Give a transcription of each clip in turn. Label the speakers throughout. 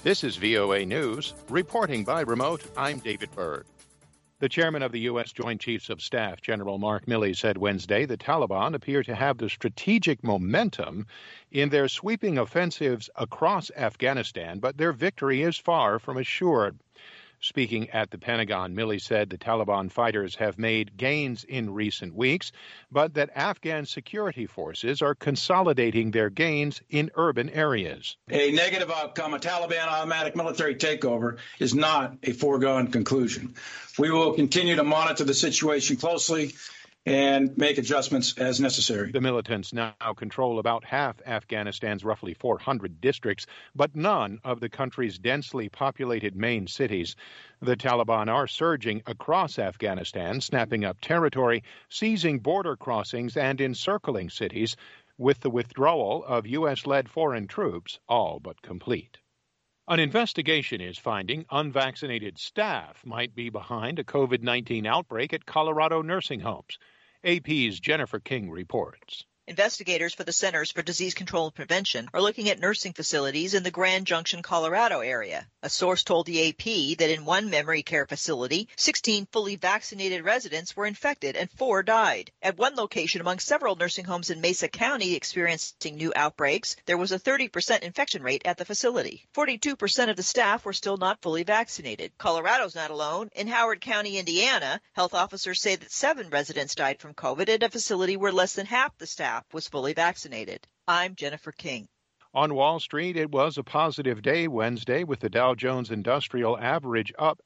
Speaker 1: This is VOA News. Reporting by remote, I'm David Byrd. The chairman of the U.S. Joint Chiefs of Staff, General Mark Milley, said Wednesday the Taliban appear to have the strategic momentum in their sweeping offensives across Afghanistan, but their victory is far from assured. Speaking at the Pentagon, Milley said the Taliban fighters have made gains in recent weeks, but that Afghan security forces are consolidating their gains in urban areas.
Speaker 2: A negative outcome, a Taliban automatic military takeover, is not a foregone conclusion. We will continue to monitor the situation closely and make adjustments as necessary.
Speaker 1: The militants now control about half Afghanistan's roughly 400 districts, but none of the country's densely populated main cities. The Taliban are surging across Afghanistan, snapping up territory, seizing border crossings, and encircling cities, with the withdrawal of U.S.-led foreign troops all but complete. An investigation is finding unvaccinated staff might be behind a COVID-19 outbreak at Colorado nursing homes. AP's Jennifer King reports.
Speaker 3: Investigators for the Centers for Disease Control and Prevention are looking at nursing facilities in the Grand Junction, Colorado area. A source told the AP that in one memory care facility, 16 fully vaccinated residents were infected and 4 died. At one location among several nursing homes in Mesa County experiencing new outbreaks, there was a 30% infection rate at the facility. 42% of the staff were still not fully vaccinated. Colorado's not alone. In Howard County, Indiana, health officers say that 7 residents died from COVID at a facility where less than half the staff was fully vaccinated. I'm Jennifer King.
Speaker 1: On Wall Street, it was a positive day Wednesday, with the Dow Jones Industrial Average up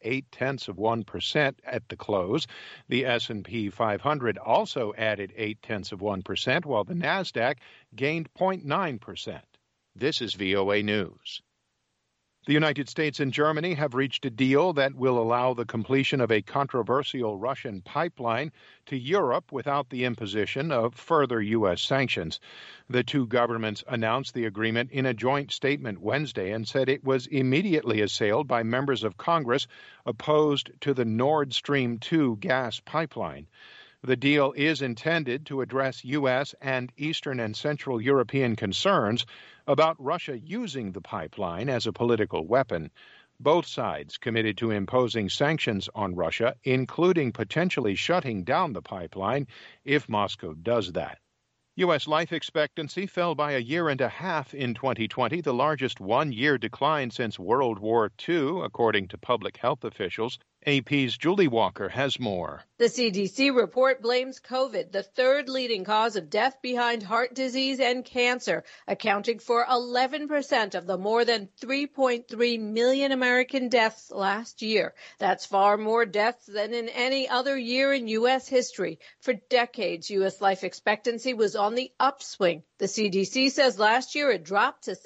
Speaker 1: 0.8% at the close. The S&P 500 also added 0.8%, while the Nasdaq gained 0.9%. This is VOA News. The United States and Germany have reached a deal that will allow the completion of a controversial Russian pipeline to Europe without the imposition of further U.S. sanctions. The two governments announced the agreement in a joint statement Wednesday and said it was immediately assailed by members of Congress opposed to the Nord Stream 2 gas pipeline. The deal is intended to address U.S. and Eastern and Central European concerns about Russia using the pipeline as a political weapon. Both sides committed to imposing sanctions on Russia, including potentially shutting down the pipeline if Moscow does that. U.S. life expectancy fell by 1.5 years in 2020, the largest one-year decline since World War II, according to public health officials. AP's Julie Walker has more.
Speaker 4: The CDC report blames COVID, the third leading cause of death behind heart disease and cancer, accounting for 11% of the more than 3.3 million American deaths last year. That's far more deaths than in any other year in U.S. history. For decades, U.S. life expectancy was on the upswing. The CDC says last year it dropped to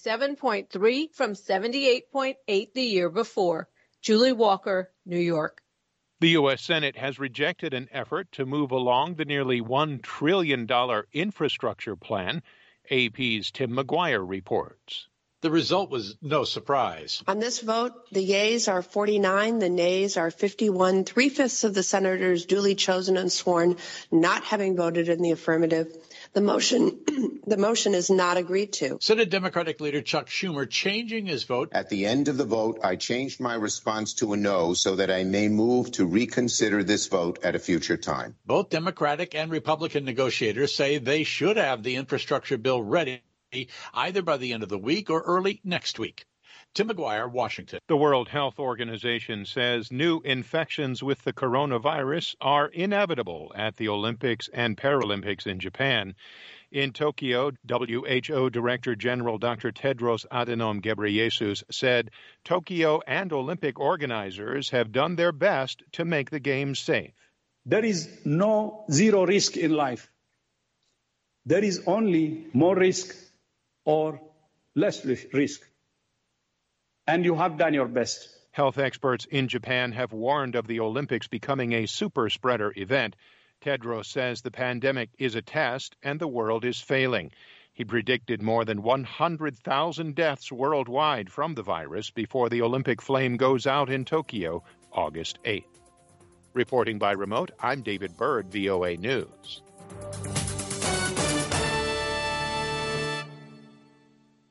Speaker 4: 77.3 from 78.8 the year before. Julie Walker, New York.
Speaker 1: The U.S. Senate has rejected an effort to move along the nearly $1 trillion infrastructure plan. AP's Tim McGuire reports.
Speaker 5: The result was no surprise.
Speaker 6: On this vote, the yeas are 49, the nays are 51, 3/5 of the senators duly chosen and sworn not having voted in the affirmative. The motion is not agreed to.
Speaker 5: Senate Democratic leader Chuck Schumer changing his vote.
Speaker 7: At the end of the vote, I changed my response to a no so that I may move to reconsider this vote at a future time.
Speaker 5: Both Democratic and Republican negotiators say they should have the infrastructure bill ready either by the end of the week or early next week. Tim McGuire, Washington.
Speaker 1: The World Health Organization says new infections with the coronavirus are inevitable at the Olympics and Paralympics in Japan. In Tokyo, WHO Director General Dr. Tedros Adhanom Ghebreyesus said Tokyo and Olympic organizers have done their best to make the Games safe.
Speaker 8: There is no zero risk in life. There is only more risk or less risk. And you have done your best.
Speaker 1: Health experts in Japan have warned of the Olympics becoming a super spreader event. Tedros says the pandemic is a test and the world is failing. He predicted more than 100,000 deaths worldwide from the virus before the Olympic flame goes out in Tokyo August 8th. Reporting by remote, I'm David Byrd, VOA News.